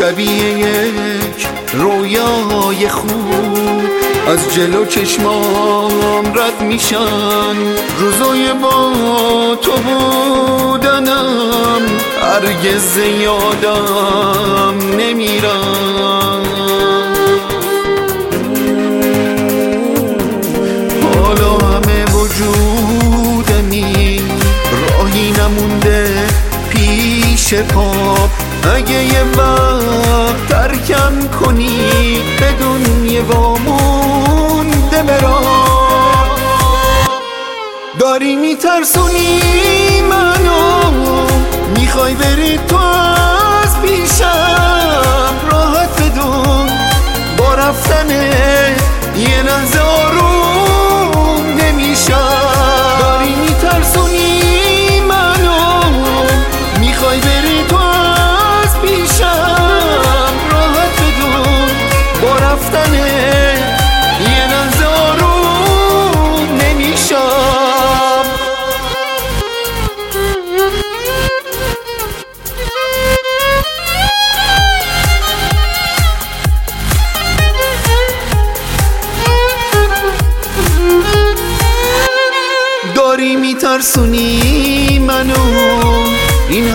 شبیه یک رویای خوب از جلو چشمام رد میشن. روزای با تو بودنم هرگز یادم نمیرن. حالا همه وجودمی راهی نمونده پیش پا. اگه یه وقت ترکم کنی بدون یه وامونده برام. داری میترسونی منو، میخوای بری تو از پیشم. راحت بدون با رفتن یه لحظه آروم نمیشم. داری میترسونی منو، میخوای بری تو از پیشم. راحت بدون با رفتن یه لحظه آروم نمیشم. داری میترسونی منو، این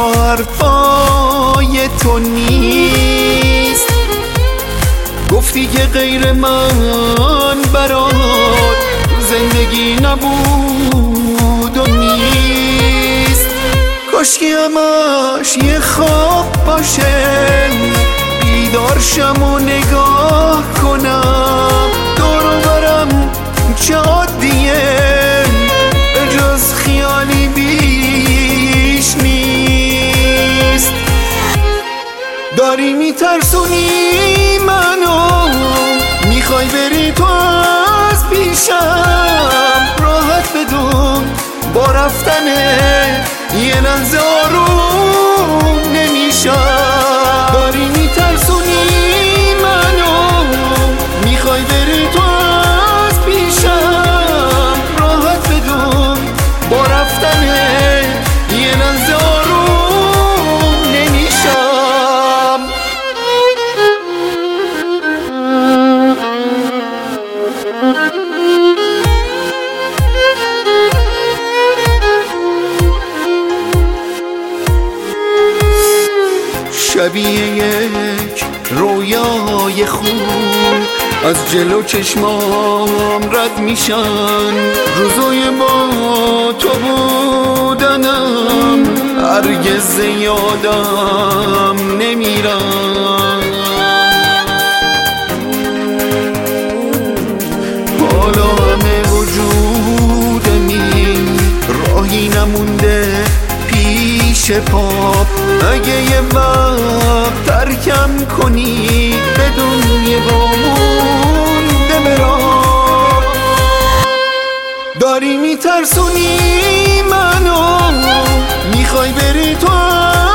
حرفای تو نیست. گفتی که غیر من برات زندگی نبود و نیست. کاشکی همش یه خواب باشه، بیدار شم و نگاه کنم. دور و برم چه عادیه، به جز خیالی بیش نیست. داری میترسونی منو، میخوای بری تو از پیشم. راحت بدون با رفتن یه لحظه آروم نمیشم. داری میترسونی منو، میخوای بری تو از پیشم. راحت بدون با رفتن یه لحظه آروم نمیشم. شبیه یک رویای خوب از جلو چشمام رد میشن. روزای با تو بودنم هرگز یادم نمیرن. حالا همه وجودمی راهی نمونده پیش پا. اگه یه وقت ترکم کنی بدون یه وامونده برام. داری میترسونی منو، میخوای بری تو